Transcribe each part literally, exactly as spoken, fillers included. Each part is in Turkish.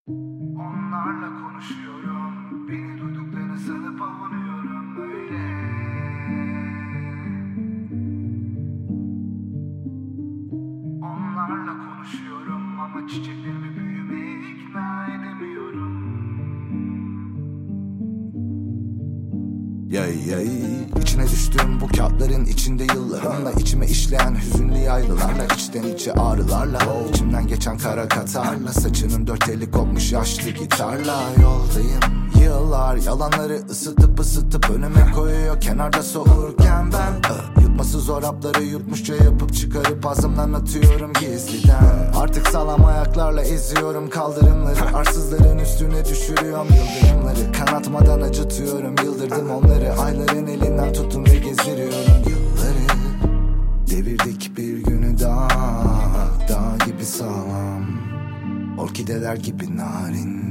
Onlarla konuşuyorum, beni duyduklarını sanıp avunuyorum öyle. Onlarla konuşuyorum ama çiçeklerimi büyümeye ikna edemiyorum. Yay yay İçine düştüm bu kağıtların içinde yıllarımla, içime işleyen hüzünlü yaylılarla, içten içe ağrılarla, içimden geçen kara katarla, saçının dört eli kopmuş yaşlı gitarla. Yoldayım yıllar, yalanları ısıtıp ısıtıp önüme koyuyor kenarda soğurken ben uh, Yutması zor hapları yutmuşça yapıp çıkarıp ağzımdan atıyorum gizliden. Artık sağlam ayaklarla eziyorum kaldırımları, arsızların üstüne düşürüyorum yıldırımları. Kanatmadan acıtıyorum, yıldırdım onları, ayların elinden tuttum ve gezdiriyorum yılları. Devirdik bir günü daha, dağ gibi sağlam, orkideler gibi narin.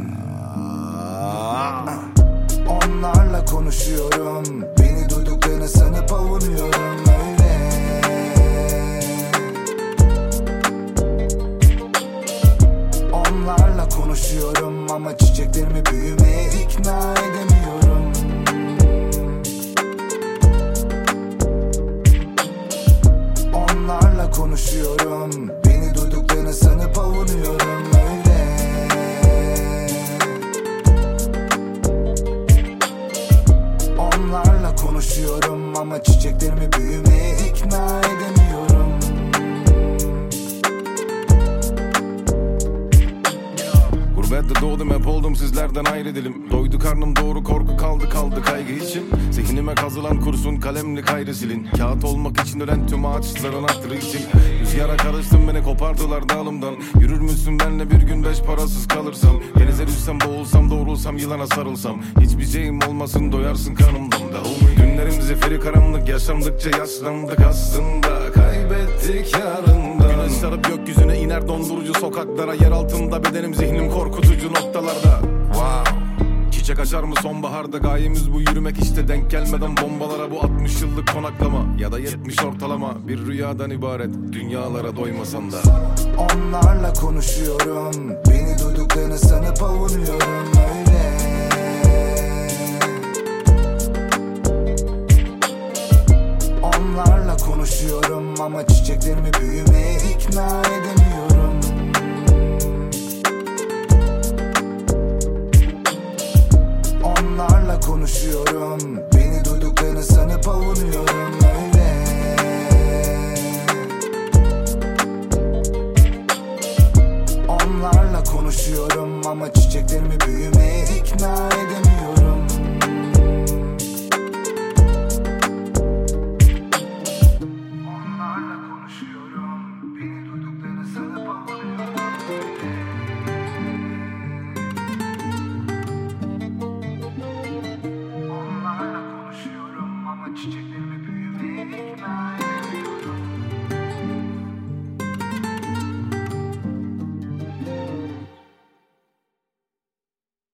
Onlarla konuşuyorum, beni duyduklarını sanıp avunuyorum öyle. Onlarla konuşuyorum ama çiçeklerimi büyümeye ikna edemiyorum. Onlarla konuşuyorum, beni duyduklarını sanıp avunuyorum öyle. Onlarla konuşuyorum ama çiçeklerimi büyümeye ikna edemiyorum. Gurbette doğdum, hep oldum sizlerden ayrı dilim. Doydu karnım doğru, korku kaldı kaldı kaygı için. Zihnime kazılan kurşun kalemli kayrı silin. Kağıt olmak için ölen tüm ağaçların hatırı için. Rüzgara karıştım, beni kopardılar dağılımdan. Yürür müsün benle bir gün beş parasız kalırsam? Denize düşsem, boğulsam, doğrulsam, yılana sarılsam. Hiçbir şeyim olmasın, doyarsın kanımdan da. Günlerim zifiri karanlık, yaşandıkça yaşlandık aslında. Kaybettik yarından. Güneş sarıp gökyüzüne iner dondurucu sokaklara. Yer altında bedenim, zihnim korkutucu noktalarda. Wow. Çiçek açar mı sonbaharda? Gayemiz bu, yürümek işte, denk gelmeden bombalara. Bu altmış yıllık konaklama ya da yetmiş ortalama. Bir rüyadan ibaret, dünyalara doymasan da. Onlarla konuşuyorum, beni duyduklarını sanıp avunuyorum öyle. Onlarla konuşuyorum ama çiçeklerimi büyümeye ikna edemiyorum. Onlarla konuşuyorum, beni duyduklarını sanıp avunuyorum öyle. Onlarla konuşuyorum ama çiçeklerimi büyümeye ikna edemiyorum.